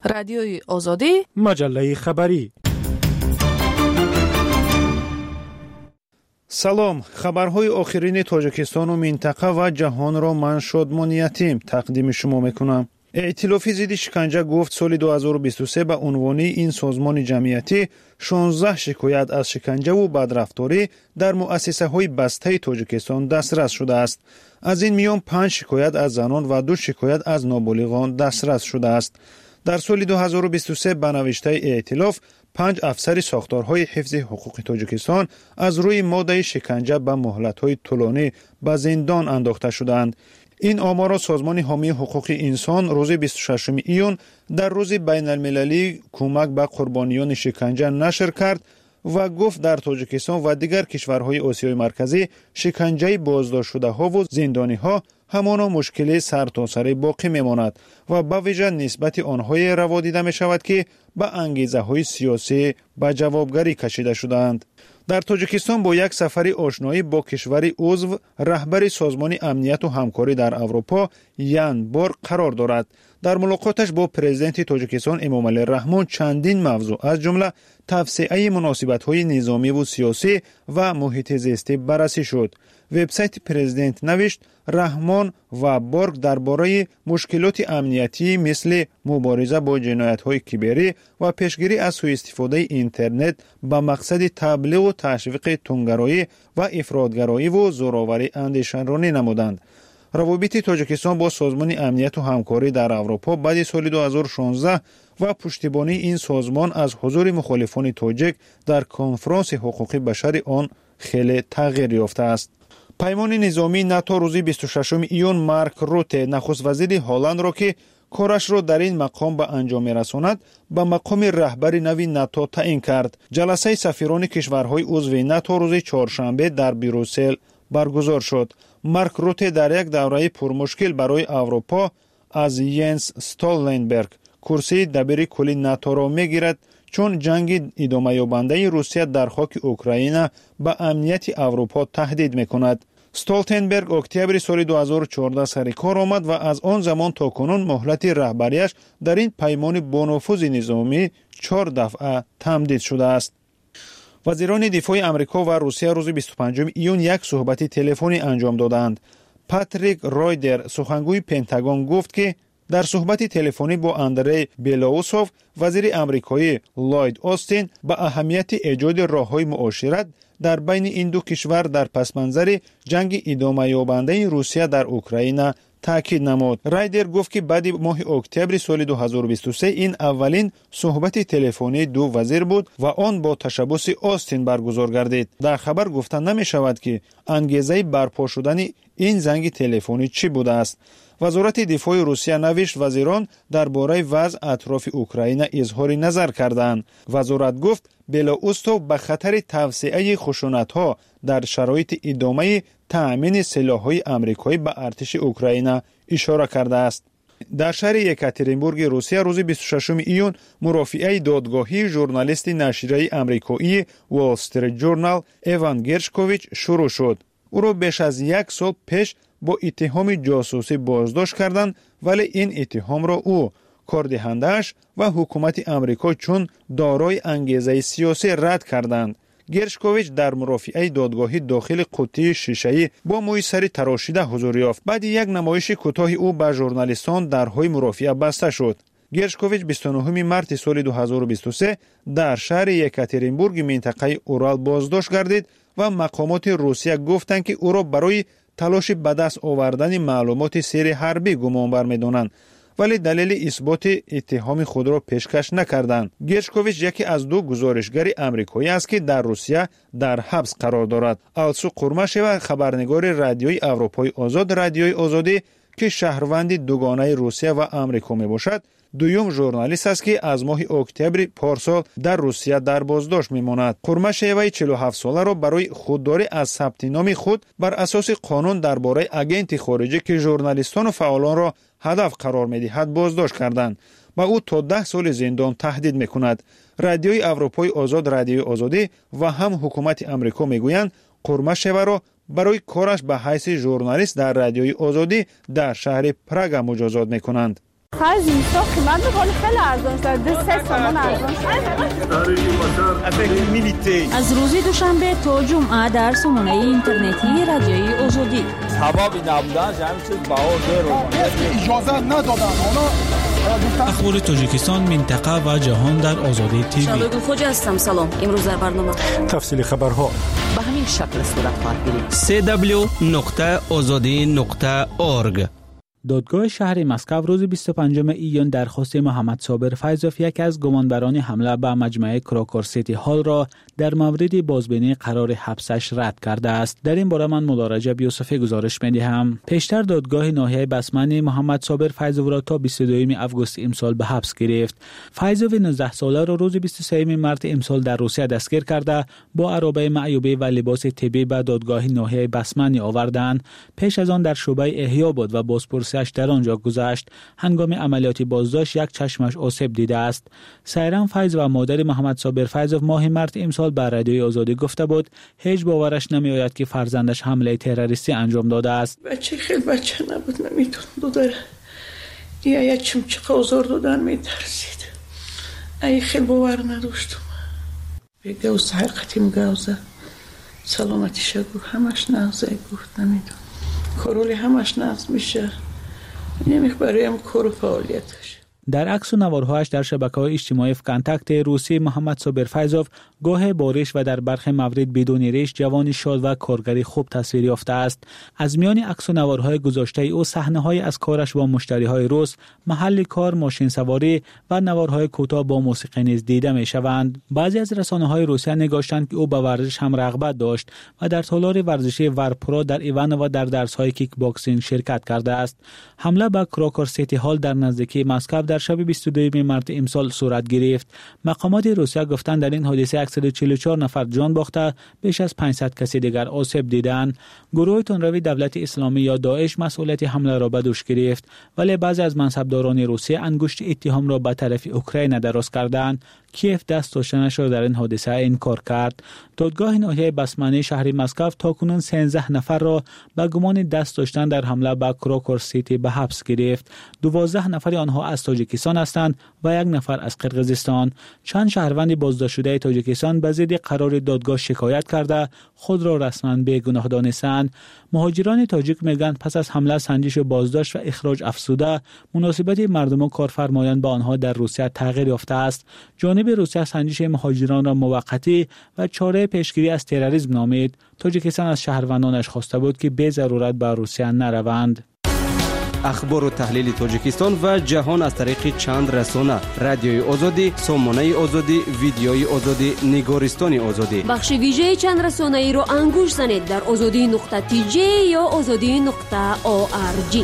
رادیوی آزادی، مجله خبری. سلام، خبرهای آخرین تاجیکستان و منطقه و جهان را من شادمان یتیم تقدیم شما میکنم. ائتلاف ضد شکنجه گفت سال 2023 به عنوان این سازمان جمعیتی 16 شکایت از شکنجه و بدرفتاری در مؤسسه های بسته تاجیکستان دسترس شده است. از این میان 5 شکایت از زنان و 2 شکایت از نابالغان دسترس شده است. در سال 2023 به نوشته ائتلاف 5 افسر ساختارهای حفظ حقوق تاجیکستان از روی ماده شکنجه به مهلت‌های طولانی به زندان انداخته شدند. این آمار را سازمان حامی حقوق انسان روز 26 ایون در روز بین المللی کمک به قربانیان شکنجه نشر کرد و گفت در تاجیکستان و دیگر کشورهای آسیای مرکزی شکنجه بازداشت شده ها و زندانی ها همانا مشکل سرتاسر باقی میماند و به ویژه نسبت آنهای روا دیده می شود که به انگیزه های سیاسی به جوابگری کشیده شدند. در تاجیکستان با یک سفر آشنایی با کشور عضو رهبر سازمان امنیت و همکاری در اروپا یان بورگ قرار دارد. در ملاقاتش با پرزیدنت تاجیکستان امامعلی رحمان چندین موضوع از جمله توسعه مناسبت‌های نظامی و سیاسی و محیط زیستی بررسی شد. وبسایت پرزیدنت نوشت رحمان و بورگ درباره مشکلات امنیتی مثل مبارزه با جنایت‌های کیبری و پیشگیری از سوء استفاده اینترنت به مقصد تبلیغ و تشویق تندگرایی و افراطگرایی و زورآوری اندیشه‌رانی نمودند. روابط تاجیکستان با سازمان امنیت و همکاری در اروپا بعد سال 2016 و پشتیبانی این سازمان از حضور مخالفان تاجیک در کنفرانس حقوق بشر آن خیلی تغییر یافته است. پیمان نظامی ناتو روز 26 ایون مارک روته نخست وزیر هلند را که کارش را در این مقام به انجام می‌رساند به مقام رهبر نوی ناتو تعیین کرد. جلسه سفیران کشورهای عضو ناتو روز چهارشنبه در بروسل برگزار شد. مارک روته در یک دوره پرمشکل برای اروپا از ینس استولتنبرگ کرسی دبیر کلی ناتو را میگیرد چون جنگ ادامه یابنده روسیه در خاک اوکراین به امنیت اروپا تهدید میکند. استولتنبرگ اکتبر سال 2014 سر کار آمد و از آن زمان تا کنون مهلت رهبریش در این پیمان با نفوذ نظامی 4 دفعه تمدید شده است. وزیران دفاع امریکا و روسیه روز 25 ایون یک صحبت تلفنی انجام دادند. پاتریک رایدر سخنگوی پنتاگون گفت که در صحبت تلفنی با اندری بیلاوسوف وزیر امریکایی لوید آستین به اهمیت ایجاد راه‌های معاشرت در بین این دو کشور در پس‌منظر جنگ ادامه یابنده روسیه در اوکراین تاکید نمود. رایدر گفت که بعد ماه اکتبر سال 2023 این اولین صحبت تلفنی دو وزیر بود و آن با تشبث آستین برگزار گردید. در خبر گفته نمی شود که انگیزه برپا شدن این زنگ تلفنی چی بوده است. وزارت دفاع روسیه نوشت وزیران درباره وضع اطراف اوکراین اظهار نظر کردند. وزارت گفت بلاروس به خطر توسعه خشونت‌ها در شرایط ادامه تأمین سلاح‌های آمریکایی به ارتش اوکراین اشاره کرده است. در شهر یکاترینبورگ روسیه روز 26 ایون مرافعه دادگاهی ژورنالیست نشریه آمریکایی وال استریت جورنال ایوان گرشکوویچ شروع شد. او را بیش از 1 سال پیش با اتهام جاسوسی بازداشت کردند ولی این اتهام را او، کاردهنده‌اش و حکومت آمریکا چون دارای انگیزه سیاسی رد کردند. گرشکوویچ در مرافعه دادگاهی داخل قوطی شیشه‌ای با موی سر تراشیده حضور یافت. بعد یک نمایش کوتاه او به ژورنالیستان درهای مرافعه بسته شد. گرشکوویچ 29 مارس سال 2023 در شهر یکاترینبورگ منطقه اورال بازداشت گردید و مقامات روسیه گفتند که او را برای تلاش به دست آوردن معلومات سری حربی گمانبر می‌دانند ولی دلیل اثبات اتهام خود را پیشکش نکردند. گرشکوویچ یکی از 2 گزارشگر آمریکایی است که در روسیه در حبس قرار دارد. آلسو قرمشوا خبرنگار رادیوی اروپای آزاد رادیوی آزادی که شهروند دوگانه روسیه و آمریکا میباشد دویم ژورنالیست است که از ماه اکتبر پارسال در روسیه در بازداشت میماند. قرمشوا 47 ساله را برای خودداری از ثبت نام خود بر اساس قانون درباره آگنت خارجی که ژورنالیستان و فعالان را هدف قرار میدهد بازداشت کردند و او تا 10 سال زندان تهدید میکند. رادیوی اروپای آزاد رادیوی آزادی و هم حکومت آمریکا میگویند قرمشوا را برای کارش به حیث ژورنالیست در رادیوی آزادی در شهر پراگ مجازات میکنند. فایز اینستا قیمت میکنه خیلی ارزان شده 3 تومان ارزان شده. از روز دوشنبه تا جمعه در سامانه اینترنتی رادیوی آزادی حبابی نبودن همین چیز بهار اجازه ندادن اخبار تاجیکستان، منطقه و جهان در آزادی تیوی. شادو خوجا هستم. سلام. امروز در برنامه تفصیل خبرها به همین شکل صورت خواهد گرفت. www.azadi.org. دادگاه شهر مسکو روز 25 ایون درخواست محمد صابر فیضوف، یک از گمانبران حمله به مجمع کراکور سیتی هال را در مورد بازبینی قرار حبسش رد کرده است. در این باره من مولارجب یوسفی گزارش می‌دهم. پیشتر دادگاه ناحیه بسمنی محمد صابر فیضوف را تا 22 آگوست امسال به حبس گرفت. فیضوف 19 ساله را روز 23 مارس امسال در روسیه دستگیر کرده با عربه معیوبی و لباس طبی به دادگاه ناحیه بسمنی آوردند. پیش از آن در شعبه احیا بود و بازپرسی در آنجا گذشت. هنگام عملیات بازداشت یک چشمش آسیب دیده است. سایران فیض و مادر محمد صابر فیضوف ماه مارس امسال به رادیوی آزادی گفته بود هیچ باورش نمیآید که فرزندش حمله تروریستی انجام داده است. بچه خیلی بچه نبود، نمیتون دودره یا چمچه آزار دادن میترسید. ای خیلی باور نداشتم. بگه و حقیقتی مگوزه سلامتیشه گفت همش نغزه گفت نمیدون کارولی همش نغز میشه نمیخ برایم کار فعالیتش. در عکس و نوارهایش در شبکه‌های اجتماعی کانتاکت روسی محمد صابر فیضوف گاه بارش و در برخی موارد بدون ریش جوانی شاد و کارگری خوب تصویر یافته است. از میان عکس و نوارهای گذاشته او صحنه‌های از کارش با مشتری‌های روس، محل کار، ماشین سواری و نوارهای کوتاه با موسیقی نیز دیده می‌شوند. بعضی از رسانه‌های روسیه نگاشتند که او به ورزش هم رغبت داشت و در تالار ورزشی ورپرو در ایوان و در درس‌های کیک باکسینگ شرکت کرده است. حمله به کراکور سیتی هال در نزدیکی مسکو در شب 22 مارس امسال صورت گرفت. مقامات روسیه گفتند در این حادثه 144 نفر جان باخته، بیش از 500 کسی دیگر آسیب دیدند. گروه تندروی دولت اسلامی یا داعش مسئولیت حمله را به دوش گرفت، ولی بعضی از منصبداران روسیه انگشت اتهام را به طرف اوکراین دراز کردند. کیف دست داشتنش را در این حادثه انکار کرد. دادگاه ناحیه بسمنی شهر مسکو تاکنون 13 نفر را به گمان دست داشتن در حمله به کراکور سیتی به حبس گرفت. 12 نفر آنها از تاجیکستان هستند و 1 نفر از قرقیزستان. چند شهروند بازداشت شده تاجیکستان به ضد قرار دادگاه شکایت کرده خود را رسما بیگناه دانستند. مهاجران تاجیک میگویند پس از حمله، سنجش بازداشت و اخراج افزوده، مناسبت مردم و کارفرمایان با آنها در روسیه تغییر یافته است. جانب روسیه سنجش مهاجران را موقتی و چاره پیشگیری از تروریسم نامید. تاجیکستان از شهروندانش خواسته بود که به ضرورت به روسیه نروند. اخبار و تحلیل تاجیکستان و جهان از طریق چند رسانه: رادیوی آزادی، سامانه آزادی، ویدیوی آزادی، نگارستان آزادی. بخش ویژه چند رسانه ای را انگوش زنید در azadi.tj یا azadi.org.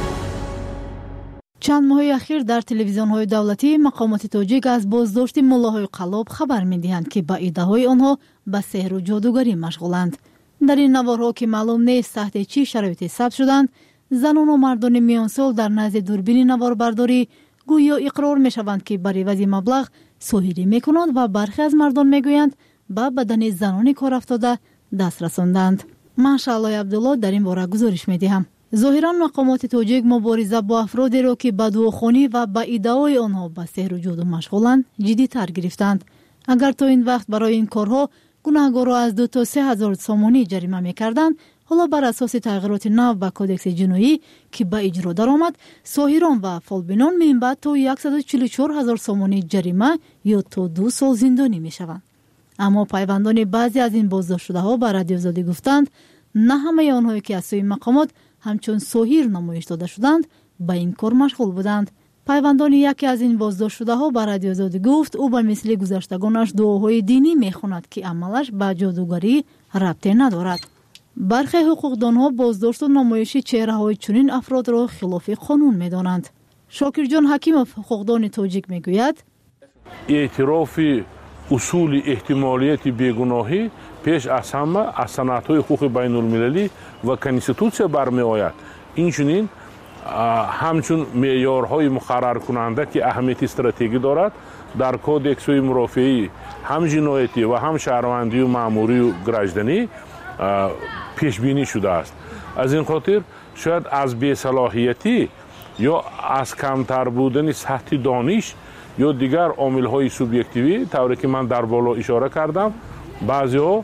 چند ماه اخیر در تلویزیون‌های دولتی مقامات تاجیک از بازداشت ملاهای قلاب خبر می‌دهند که با ایده‌های آنها به سحر و جادوگری مشغولند. در این نوارها که معلوم نیست تحت چه شرایطی ثبت شدند، زنان و مردان میانسال در نزد دوربین نواربرداری گویا اقرار می‌شوند که برای عوض مبلغ سحری می‌کنند و برخی از مردان می‌گویند به بدن زنان کار افتاده دست رساندند. ماشاءالله عبدالله در این باره گزارش می‌دهم. ظاهراً مقامات تاجیک مبارزه با افرادی را که به دعاخوانی و به ایده‌های آنها به سحر و جادو مشغولند جدی‌تر گرفتند. اگر تا این وقت برای این کارها گناهکار را از 2 تا 3 هزار سومانی جریمه می‌کردند، حالا بر اساس تغییرات نو به کدکس جنایی که به اجرا درآمد، ساحران و فالبینان من بعد تا 144 هزار سومانی جریمه یا تا 2 سال زندانی می‌شوند. اما پیوندان بعضی از این بازداشت شده‌ها به رادیو آزادی گفتند نه همه آنهایی که از سوی مقامات همچون ساحر نمایش داده شدند به این کار مشغول بودند. پیوندان یکی از این بازداشت شده‌ها به رادیو آزادی گفت او به مثل گذشتگانش دعاهای دینی می‌خواند که عملش به جادوگری ربطی ندارد. برخی حقوقدانها بازداشت و نمایش چهره‌های چنین افراد را خلاف قانون می‌دانند. شاکر جان حکیمов حقوقدان تاجیک می‌گوید اعتراف اصول احتمالیت بیگناهی پیش از همه از سندهای حقوق بین المللی و کنستیتوسیا برمی آید. این چنین همچون معیارهای مقرر کننده که اهمیت استراتژی دارد در کودکس مرافعی هم جنایتی و هم شهروندی و مأموری و گراجدنی پیش بینی شده است. از این خاطر شاید از بی‌صلاحیتی یا از کمتر بودن سطح دانش یا دیگر عامل‌های سوبیکتیوی، طوری که من در بالا اشاره کردم، بعضی‌ها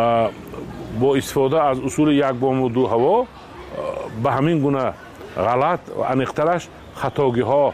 با استفاده از اصول یک بام و دو هوا به همین گونه غلط و انیخترش خطاگی‌ها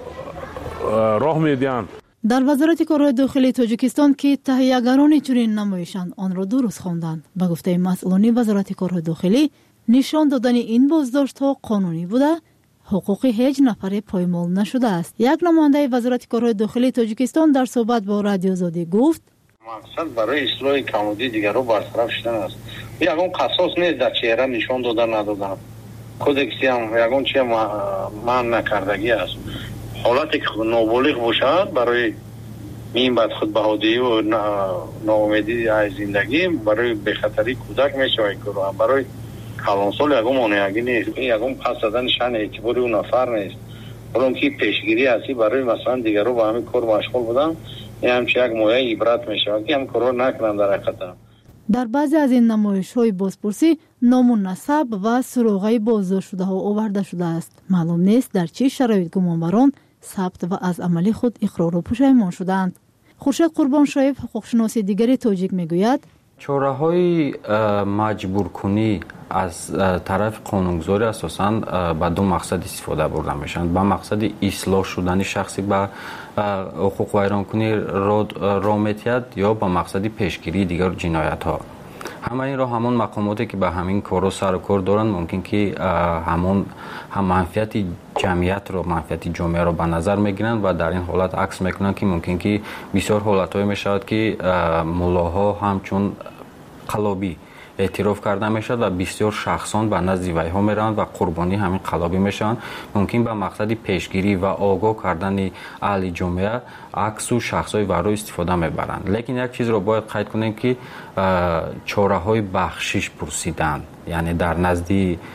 راه میدهند. در وزارت کارهای داخلی تاجیکستان که تهیه‌گران چنین نمایشند آن را درست خواندند. به گفته مسئولان وزارت کارهای داخلی، نشان دادن این بازداشت‌ها قانونی بوده، حقوق هیچ نفر پایمال نشده است. یک نماینده وزارت کارهای داخلی تاجیکستان در صحبت با رادیو آزادی گفت: مقصد برای اصلاح کمبودی دیگران برطرف شدن است. یگان قصاص نیست در چهره نشان دادن ندادن. کودکسی هم یگان چه من نکردگی است. حالتی که نابالغ باشد برای این بد خود بهادی و ناامیدی از زندگی برای بخطری کودک میشه و برای کلانسال یگان مانعگی نیست. یگان پس دادن شأن اعتباری اون نفر نیست. حالا که پیشگیری هستی برای مثلا دیگران با همین کار مشغول بودن، این همچه یک مایه عبرت میشه که هم کار نکنن در حقیقت. در بعضی از این نمایش‌های بازپرسی نام و نسب و سراغ بازداشت شده ها آورده شده است. معلوم نیست در چه شرایط گمانبران ثبت و از عمل خود اقرار و پشیمان شدند. خورشید قربانشایف، حقوقشناس دیگر تاجیک میگوید: چاره‌های مجبور کنی از طرف قانونگذاری اساساً به دو مقصد استفاده برده میشن. به مقصد اصلاح شدن شخصی به حقوق ویران کنی راه میتید یا به مقصد پیشگیری دیگر جنایت ها. همه این را همون مقاماتی که به همین کارو سر و کار دارن ممکن که هم منفعت جمعیت رو، منفعت جامعه رو به نظر میگیرن و در این حالت عکس میکنن که ممکن که بسیار حالت‌های میشود که ملاها همچون قلابی اعتراف کرده میشد و بسیار شخصان به نزد ویها میرند و قربانی همین قلابی میشن. ممکن به مقصد پیشگیری و آگاه کردن اهل جامعه عکس و شخصای ورای استفاده میبرند. لیکن یک چیز رو باید قید کنیم که چاره‌های بخشش پرسیدن، یعنی در نزد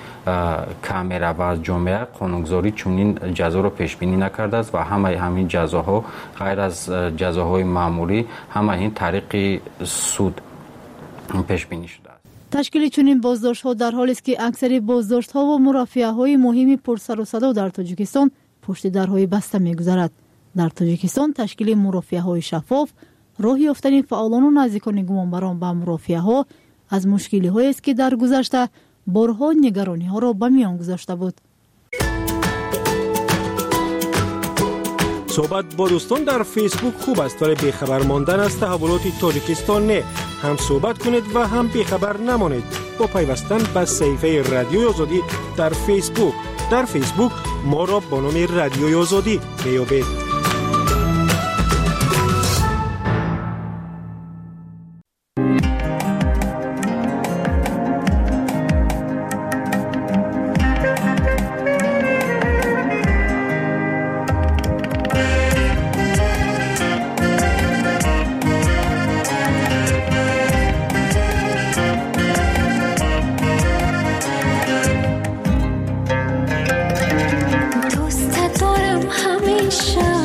کامرا و از جامعه قانونگذاری چنین جزا رو پیش بینی نکرده است و همین جزاها غیر از جزاهای معمولی همه این طریق سود پیش بینی شده است. تشکیل چنین بازداشت‌ها در حالی است که اکثر بازداشت‌ها و مرافعه‌های مهمی پر سر و صدا در تاجیکستان پشت درهای بسته می‌گذرد. در تاجیکستان تشکیل مرافعه‌های شفاف، راه یافتن فعالان و نزدیکان گمانبران به مرافعه‌ها از مشکلی‌هایی است که در گذشته بارها نگرانی‌ها را به میان گذاشته بود. صحبت با دوستان در فیسبوک خوب است، ولی بیخبر ماندن از تحولات تاجیکستان نه. هم صحبت کنید و هم بیخبر نمانید با پیوستن به صفحه رادیوی آزادی در فیسبوک. در فیسبوک ما را با نام رادیوی آزادی میابید. دوست دارم همیشه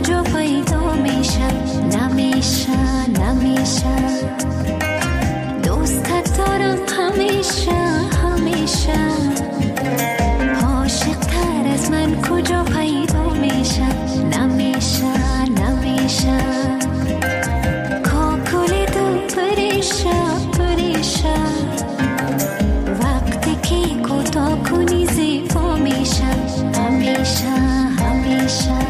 کجا پیدا میشه نمیشه نمیشه دوستت دارم همیشه همیشه عاشق تر از من کجا پیدا میشه نمیشه نمیشه کاکل دل پریشه پریشه وقتی که کوتاه کنی زیبا میشه همیشه همیشه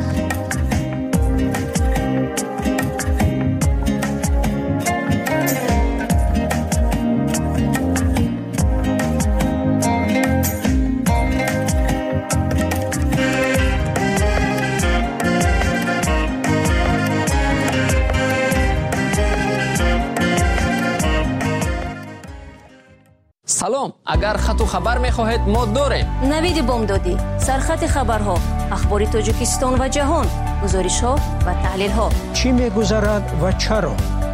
سلام، اگر خط و خبر می‌خواهید ما داریم. نوید بامدادی، سرخط خبرها، اخبار تاجیکستان و جهان، گزارش‌ها و تحلیل‌ها. چی می‌گذرد و چرا؟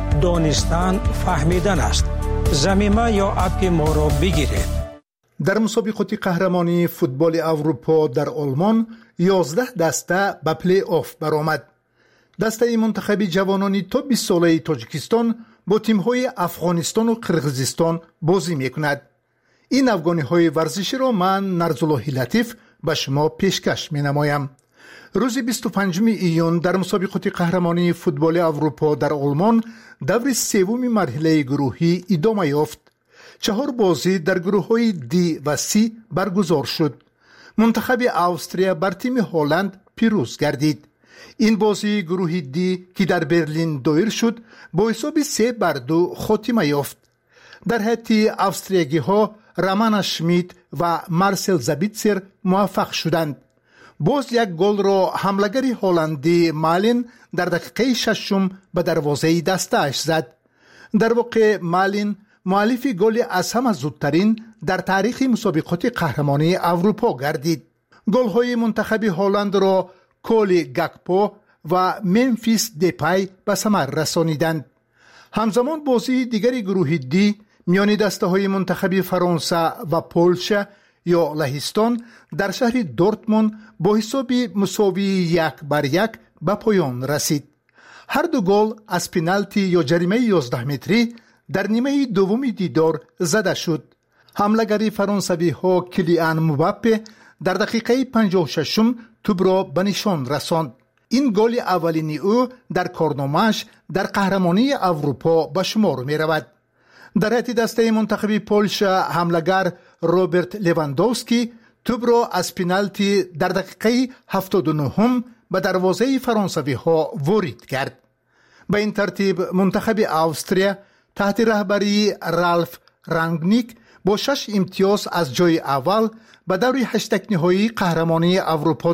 دانستن فهمیدن است. ضمیمه یا اپ ما را بگیرید. در مسابقات قهرمانی فوتبال اروپا در آلمان 11 دسته به پلی آف برآمد. دسته منتخب جوانان تا 20 ساله تاجیکستان با تیم‌های افغانستان و قرقیزستان بازی می‌کند. این افغانی‌های ورزشی را من نرزالله لطیف به شما پیشکش می‌نمایم. روز 25 ایون در مسابقات قهرمانی فوتبال اروپا در آلمان دور سوم مرحله گروهی ادامه یافت. 4 بازی در گروه‌های دی و سی برگزار شد. منتخب استرالیا بر تیم هلند پیروز گردید. این بازی گروه دی که در برلین دایر شد با حساب 3-2 خاتمه یافت. در حتی استرالیایی ها رامان شمیت و مارسل زابیتسر موفق شدند. باز یک گل را حملگر هلندی مالین در دقیقه 6 به دروازه دسته‌اش زد. در واقع مالین مؤلف گل از همه زودترین در تاریخ مسابقات قهرمانی اروپا گردید. گل‌های منتخب هلند را کولی گاکپو و ممفیس دیپای به ثمر رسانیدند. همزمان بازی دیگری گروه دی میان دسته‌های منتخب فرانسه و پولش یا لهستان در شهر دورتموند با حساب مساوی 1-1 به پایان رسید. هر دو گل از پنالتی یا جریمه 11 متری در نیمه دوم دیدار زده شد. حملگر فرانسوی ها کلیان مباپه در دقیقه 56 توپ را به نشان رساند. این گل اولینی او در کارنامه‌اش در قهرمانی اروپا به شمار می رود. در حتی دسته منتخب پولش حملگر روبرت لواندوفسکی توپ را از پنالتی در دقیقه 79 به دروازه فرانسوی ها وارد کرد. به این ترتیب منتخب استرالیا تحت رهبری رالف رانگنیک با 6 امتیاز از جای اول به دور 8 نهایی قهرمانی اروپا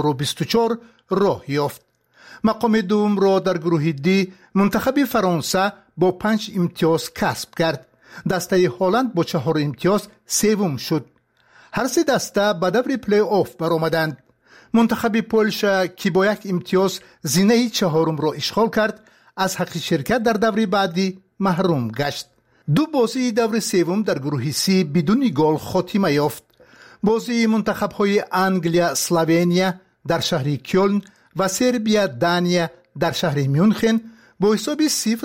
2024 راه یافت. مقام دوم را در گروه دی منتخب فرانسه با 5 امتیاز کسب کرد. دسته هلند با 4 امتیاز سوم شد. هر سه دسته به دور پلی آف برآمدند. منتخب پولش که با 1 امتیاز زینه 4 را اشغال کرد از حق شرکت در دور بعدی محروم گشت. 2 بازی دور سوم در گروه سی بدون گل خاتمه یافت. بازی منتخب‌های انگلیا اسلوونیا در شهر کلن و سربیا دانیا در شهر میونخن با حساب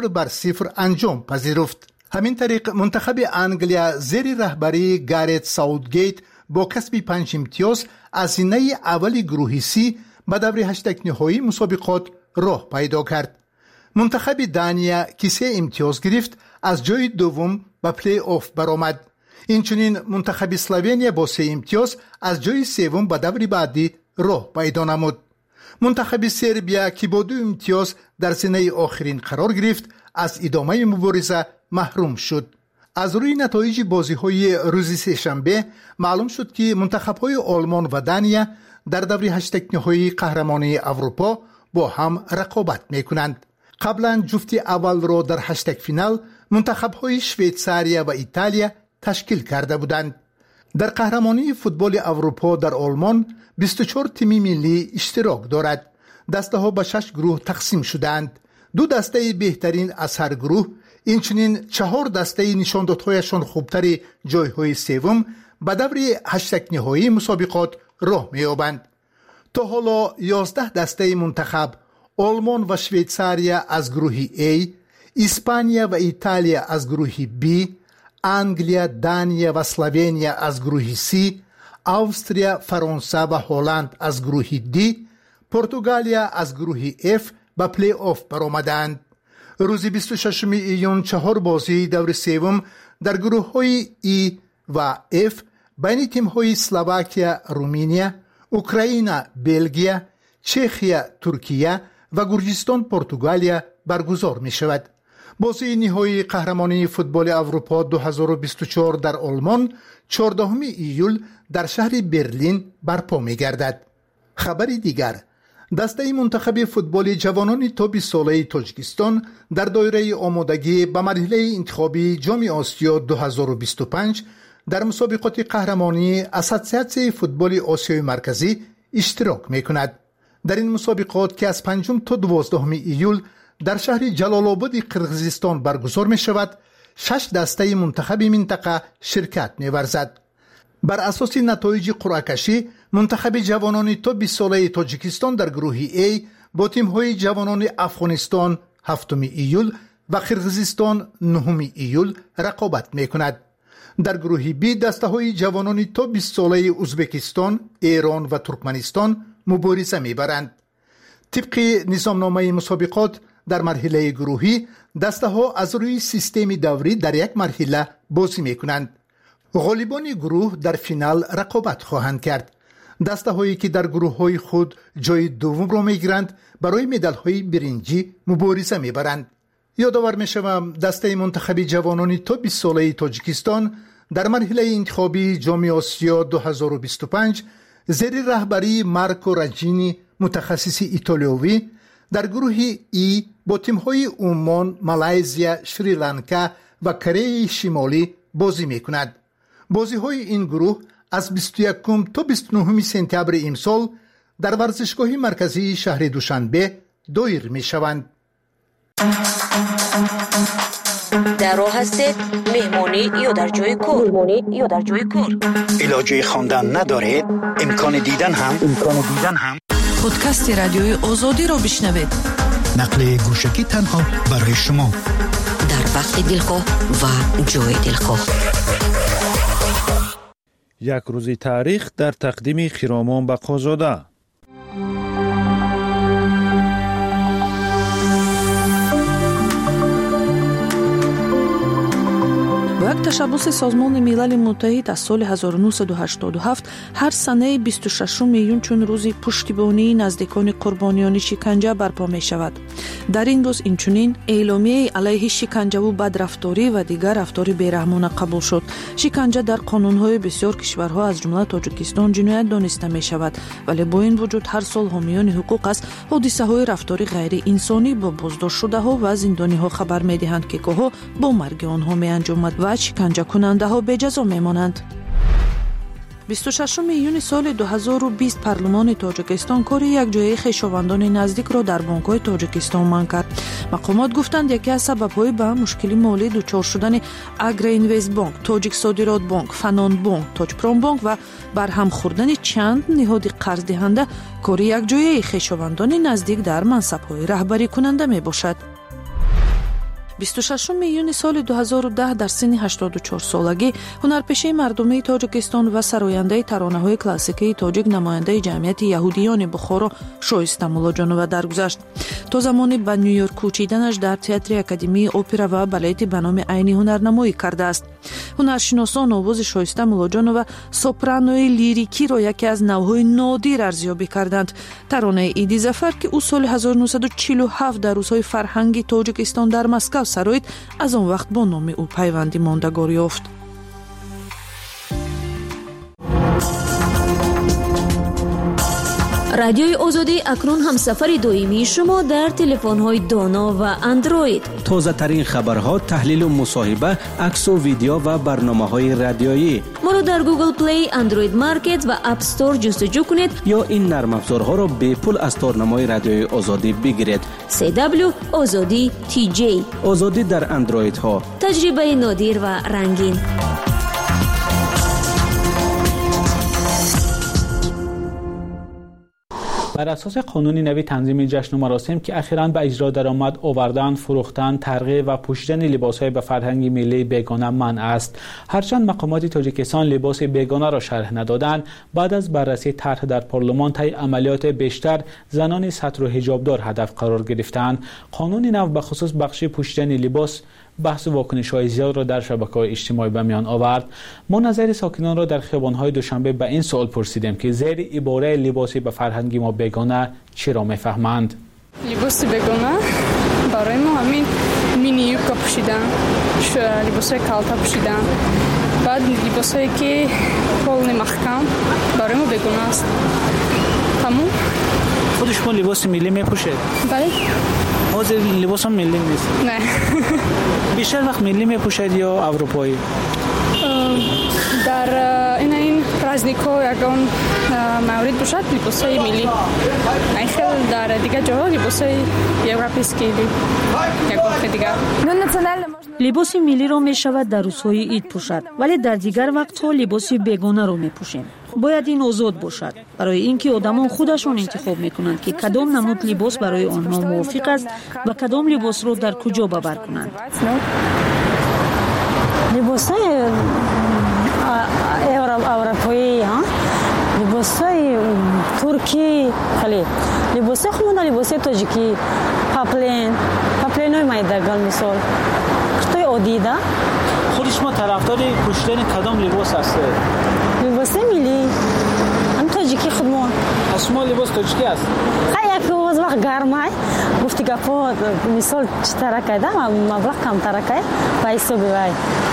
0-0 انجام پذیرفت. همین طریق منتخب انگلیا زیر رهبری گارت ساوتگیت با کسب 5 امتیاز از زینه اول گروه سی به دور 8 نهایی مسابقات راه پیدا کرد. منتخب دانیا که 3 امتیاز گرفت از جای دوم به پلی آف برآمد. اینچنین منتخب اسلوونیا با 3 امتیاز از جای سوم به دور بعدی راه پیدا نمود. منتخب سربیا که با 2 امتیاز در زینه آخرین قرار گرفت از ادامه مبارزه محروم شد. از روی نتایج بازی‌های روز سه‌شنبه معلوم شد که منتخب‌های آلمان و دانیا در دور 8 نهایی قهرمانی اروپا با هم رقابت می‌کنند. قبلا جفت اول را در 8 فینال منتخب‌های شویتزاریا و ایتالیا تشکیل کرده بودند. در قهرمانی فوتبال اروپا در آلمان 24 تیم ملی اشتراک دارد. دسته ها به 6 گروه تقسیم شدند. 2 دسته بهترین از هر گروه، اینچنین 4 دسته نشاندادهایشان خوبتر جایهای سوم به دور 8 نهایی مسابقات راه می‌یابند. تا حالا 11 دسته منتخب آلمان و شویتساریا از گروه A، اسپانیا و ایتالیا از گروه B، انگلیا، دانیا و اسلوونیا از گروه C، استرالیا، فرانسه و هلند از گروه D، پرتغالیا از گروه F به پلی آف برآمدند. روز 26 ایون 4 بازی دور سوم در گروه های E و F بین تیم های اسلواکیا، رومانیا، اوکراین، بلژیم، چخیا، ترکیه و گرجستان، پرتغالیا برگزار می شود. بازی نهایی قهرمانی فوتبال اروپا 2024 در آلمان 14 ایول در شهر برلین برپا می گردد. خبری دیگر، دسته منتخب فوتبال جوانان تا 20 ساله تاجیکستان در دایره آمادگی به مرحله انتخابی جام آسیا 2025 در مسابقات قهرمانی اساسیاسیون فوتبال آسیای مرکزی اشتراک می‌کند. در این مسابقات که از 5 تا 12 ایول در شهر جلال آباد قرقیزستان برگزار می‌شود، 6 دسته منتخب منطقه شرکت می‌ورزد. بر اساس نتایج قرعه کشی، منتخب جوانان تا 20 ساله تاجیکستان در گروه A با تیم‌های جوانان افغانستان 7 ایول و قرقیزستان 9 ایول رقابت می‌کند. در گروه B دسته‌های جوانان تا 20 ساله ازبکستان، ایران و ترکمنستان مبارزه می‌برند. طبق نظامنامه مسابقات در مرحله گروهی دسته‌ها از روی سیستم دوری در یک مرحله بازی می‌کنند. غالبان گروه در فینال رقابت خواهند کرد. دسته‌هایی که در گروه‌های خود جای دوم را می‌گیرند برای مدال‌های برنجی مبارزه می‌برند. یادآور می‌شوم دسته منتخب جوانان تا 20 ساله تاجیکستان در مرحله انتخابی جام آسیا 2025 زیر رهبری مارکو راجینی متخصص ایتالیایی در گروه ای با تیم‌های عمان، مالزیا، شریلانکا و کره شمالی بازی می‌کند. بازی‌های این گروه از 21 تا 29 سپتامبر امسال در ورزشگاه مرکزی شهر دوشنبه دایر می‌شوند. در راه هستید مهمانی یا در جای کار علاجه خواندن ندارید، امکان دیدن هم پادکست رادیوی آزادی را بشنوید. نقل گوشکی تنها برای شما در وقت دلخواه و جای دلخواه. یک روزی تاریخ در تقدیم خرامان بقازاده. یک تشبس سازمان ملل متحد از سال 1987 هر سنه 26 میلیون چون روز پشتیبانی نزدیکان قربانیان شکنجه برپا می شود. در این روز اینچنین اعلامیه علیه شکنجه و بدرفتاری و دیگر رفتار بیرحمانه قبول شد. شکنجه در قانون‌های بسیار کشورها از جمله تاجیکستان جنایت دانسته می شود، ولی با این وجود هر سال حامیان حقوق از حادثه‌های رفتاری غیر انسانی با بازداشت شده‌ها و زندانی‌ها خبر می‌دهند که گاه‌ها با مرگ آنها می‌انجامد و شکنجه کننده ها به جزا میمانند. 26 میلیون سال 2020 پارلمان تاجیکستان کار یک جای خویشاوندان نزدیک را در بانک‌های تاجیکستان منع کرد. مقامات گفتند یکی از سبب‌های به مشکل مالی دچار شدن اگرا اینوست بانک، تاجیک صادرات بانک، فنان بانک، تاجپرام بانک و برهم خوردن چند نهاد قرض دهنده کار یک جای خویشاوندان نزدیک در منصب‌های رهبری کننده میباشد. 26 میلیون سال 2010 در سن 84 سالگی هنرپیشه مردمی تاجیکستان و سراینده ترانه‌های کلاسیکی تاجیک نماینده جمعیت یهودیان بخارا شایسته مولاجانووا درگذشت. تا زمانی به نیویورک کوچیدنش در تئاتر اکادمی اپرا و بالت به نام عینی هنرنمایی کرده است. هنرشناسان آواز شایسته مولاجانووا سوپرانوی لیریکی را یکی از نوع‌های نادر ارزیابی کردند. ترانه ایدی ظفر که او سال 1947 در روزهای فرهنگی تاجیکستان در مسکو سرایت از آن وقت با نام او پیوندی ماندگار یافت. رادیوی آزادی اکنون هم سفر دائمی شما در تلفن‌های دانا و اندروید. تازه ترین خبرها، تحلیل و مصاحبه، عکس و ویدیو و برنامه‌های رادیویی. ما را در گوگل پلی، اندروید مارکت و اپ استور جستجو کنید یا این نرم افزارها را به پول از تارنمای رادیوی آزادی بگیرید. CW آزادی TJ. آزادی در اندروید ها. تجربه نادر و رنگین. بر اساس قانون نوی تنظیم جشن و مراسم که اخیراً به اجرا درآمد، آوردن، فروختن، ترقیع و پوشیدن لباس‌های به فرهنگ ملی بیگانه منع است. هرچند مقامات تاجیکستان لباس بیگانه را شرح ندادند، بعد از بررسی طرح در پارلمان طی عملیات بیشتر زنان ستر و حجابدار هدف قرار گرفتند. قانون نو به خصوص بخش پوشیدن لباس بحث و واکنش‌های زیاد را در شبکه‌های اجتماعی به میان آورد. ما نظر ساکنان را در خیابان‌های دوشنبه به این سوال پرسیدیم که زیر عباره لباسی به فرهنگ ما بیگانه چی را می‌فهمند. لباس بیگانه برای ما همین مینی یوبکا پوشیدن، لباس‌های کالتا پوشیدن، بعد لباسایی که کل محکم برای ما بیگانه است. تمام. خود شما لباس ملی میپوشید؟ بله. حاضر لباس ملی نیست؟ نه. بیشتر وقت ملی میپوشید یا اروپایی؟ در این پرازنیک‌ها یگان مورد باشد لباسای ملی. خیلی در دیگه جاها لباسای یوروپیسکی یگان دیگر. لباس ملی را می شود در روزهای عید پوشد، ولی در دیگر وقت‌ها لباس بیگانه را می پوشیم. باید این آزاد باشد، برای اینکه آدمان خودشون انتخاب میکنند که کدام نمود لباس برای آنها موافق است و کدام لباس را در کجا باور کنند. لباسای اروپایی، لباسای ترکی، خیلی لباسای خودمون، لباسای تاجیکی، پاپلینای مایدگال مثال کتای عادیده. خود شما طرفدار پوشیدن کدام لباس هستید؟ لباس ملی هم تاجیکی خودمون. شما لباس تاجیکی است؟ خیلی که از وقت گرمه گفتی که مثال چطور کده مبلغ کم ترکه پیسو بیای.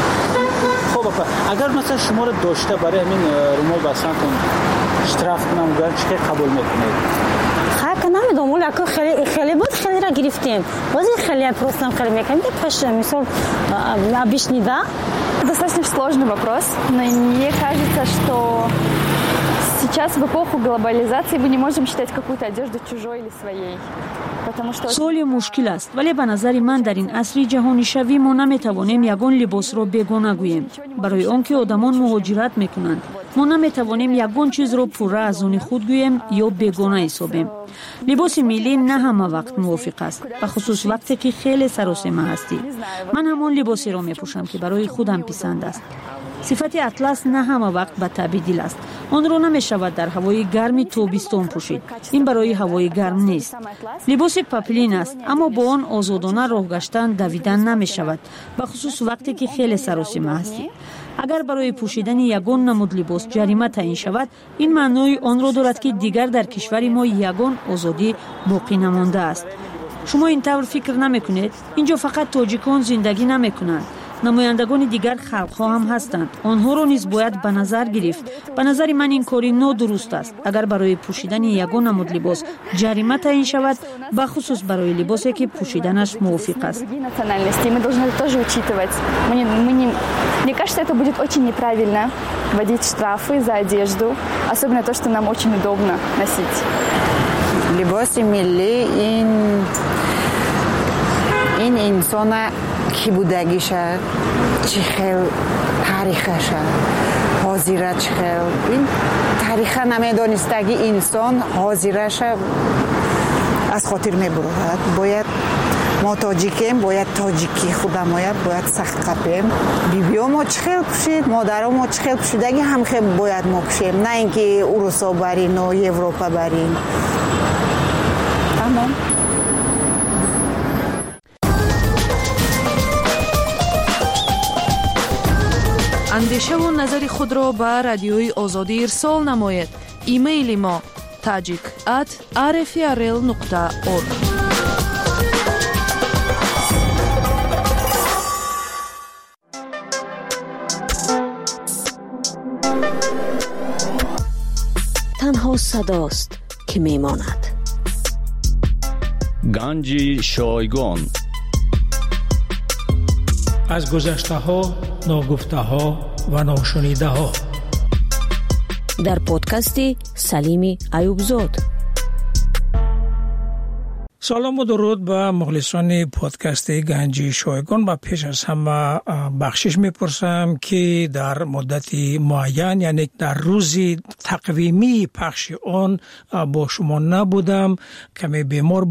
خب اگر مثلا شما رو داشته برای همین رومال بسنتون اشتراف کنم گرد چه قبول میکنید؟ خیلی نمیدونم ولی خیلی بود خیلی را گرفتیم بازی خیلی просто خیلی میکنیم пошли مثال объясни да. Достаточно сложный вопрос, но мне кажется, что сейчас в эпоху глобализации мы не можем считать какую-то одежду чужой или своей. سوال مشکل است، ولی به نظر من در این عصر جهانی شوی ما نمیتوانیم یگان لباس را بیگانه گوییم. برای آنکه آدمان مهاجرت میکنند ما نمیتوانیم یگان چیز را پوره از آن خود گوییم یا بیگانه حسابیم. لباس ملی نه همه وقت موافق است، به خصوص وقتی که خیلی سراسیمه هستی. من همان لباسی را میپوشم که برای خودم پسند است. صفت اطلس نه همه وقت به تبدیل است. آن را نمیشود در هوای گرم تابستان پوشید. این برای هوای گرم نیست. لباس پاپلین است، اما با آن آزادانه راه گشتن دویدن نمیشود، به خصوص وقتی که خیلی سراسیمه هستی. اگر برای پوشیدن یگان نمود لباس جریمه تعیین شود، این معنای آن را دارد که دیگر در کشور ما یگان آزادی باقی نمانده است. شما این طور فکر نمیکنید؟ اینجا فقط تاجیکان زندگی نمیکنند، نمایندگان دیگر خلق‌ها هم هستند. آنها را نیز باید به نظر گرفت. به نظر من این کاری نادرست است. اگر برای پوشیدن یگان نمود لباس جریمه تعیین شود، به خصوص برای لباسی که پوشیدنش موافق است. Мы должны это тоже учитывать. Мне кажется, это будет очень неправильно вводить штрафы за одежду, особенно то, что нам очень удобно носить. لباس ملی این انسان کی بودگیشه، چی خیل تاریخشه، حاضره چی خیل این تاریخه نمیدانستگی انسان حاضرشه از خاطر میبرد. باید ما تاجیکیم، باید تاجیکی خودم باید سخت قپیم. بیبی‌ها ما چی خیل پوشید، مادرها ما چی خیل پوشیدگی هم خیل باید ما پوشیم، نه اینکه اروپا برین و اروپا برین. تمام. اندیشه و نظر خود را به رادیوی آزادی ارسال نماید. ایمیل ما tajik@rfrl.org. تنها صداست که میماند. گنج شایگان از گذشته ها، ناگفته ها و ناشنیده ها در پادکست سلیم ایوبزاد. سلام و درود به مخلصان پادکست گنج شایگان و پیش از همه بخشش میپرسم که در مدت معین یعنی در روز تقویمی پخش آن با شما نبودم، کمی بیمار